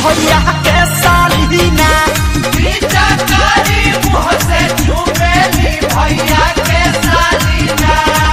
भैया के सालीना मुँह से चुमेली भैया के सालीना।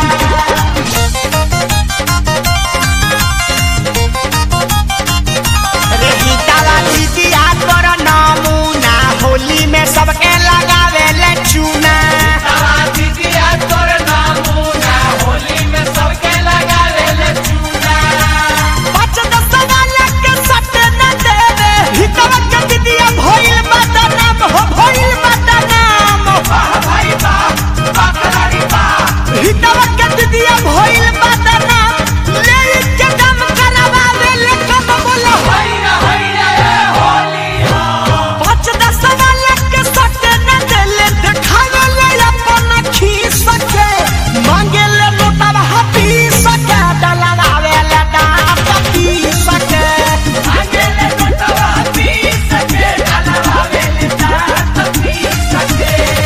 रे गीतावा दीदिया तोर नमूना होली में सबके लगावे ले चूना दीदिया तोर नमूना होली में सबके लगावे ले चूना। 5-10 वाला के सट न देवे हितवा के दीदिया भइल बदनाम हो भइल बदनाम वाह भाई वाह बकरारी वाह। हितवा के दीदिया भइल बदनाम ले के दम करावे ले कम बोला हैया हैया ये होली हो। 5-10 वाला के सट न देले देखावे ले अपन खीस के मांगे ले नोटवा हपी सके डलवावे ले दांत पीस के आगे ले नोटवा पी सके डलवावे ले दांत पी सके।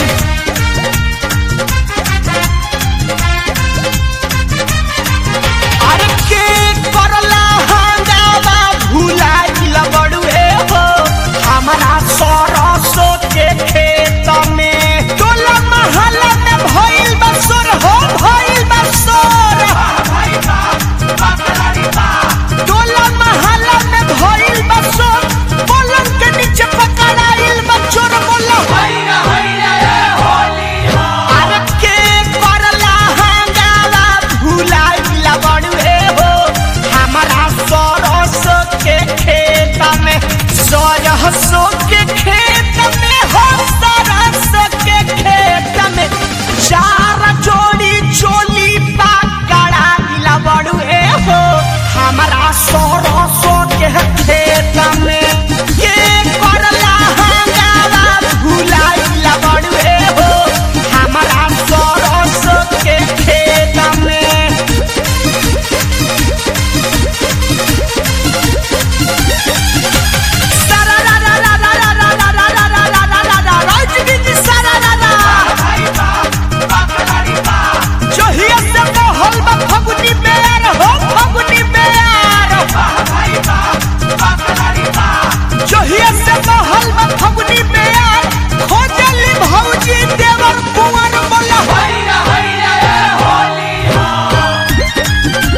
अरे के करला हंगामा भुलाइल बड़ुए हो हमारा सरसों के खेत में टोला महल्ला में भइल बसोर हो भइल बसोर वाह भाई वाह बकरारी वाह। टोला महल्ला में भइल बसोर पलंग के नीचे पकड़ाइल बचोर बोला हैया हैया ये होली हो। अरे के करला हंगामा भुलाइल बड़ुए हो हमारा सरसों के खेत में सरसों के खेत में हो सरसों के खेत में 4 जोड़ी चोली पकड़ाइल बड़ुए हो हमारा सरसों के खेत में के करला हंगामा भुलाइल बड़ुए हो हमारा सरसों के खेत में भाई वाह बकरारी वाह। जहिया से मोहल में फगुनी बेर हो फगुनी बेर वाह भाई वाह बकरारी वाह। जहिया से मोहल में फगुनी बेर खोजली भौजी देवर कुंवर बोला हैया हैया ये होली हो।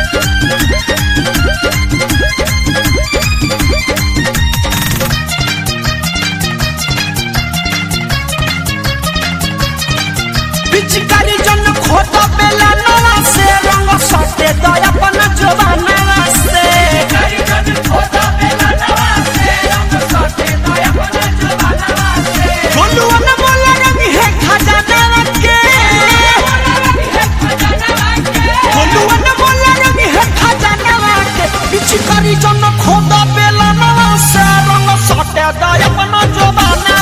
पिचकारी जन खोता बेला नवा से रंग सटे तो अपन जवाना से करी जन खोदा बेला नवा से रंग सटे तो अपना जवाना से। बोलुआ न बोला रंग है खजाना के बोलुआ न बोला रंग है खजाना के पिचकारी जन खोता बेला नवा से रंग सटे तो अपन जवाना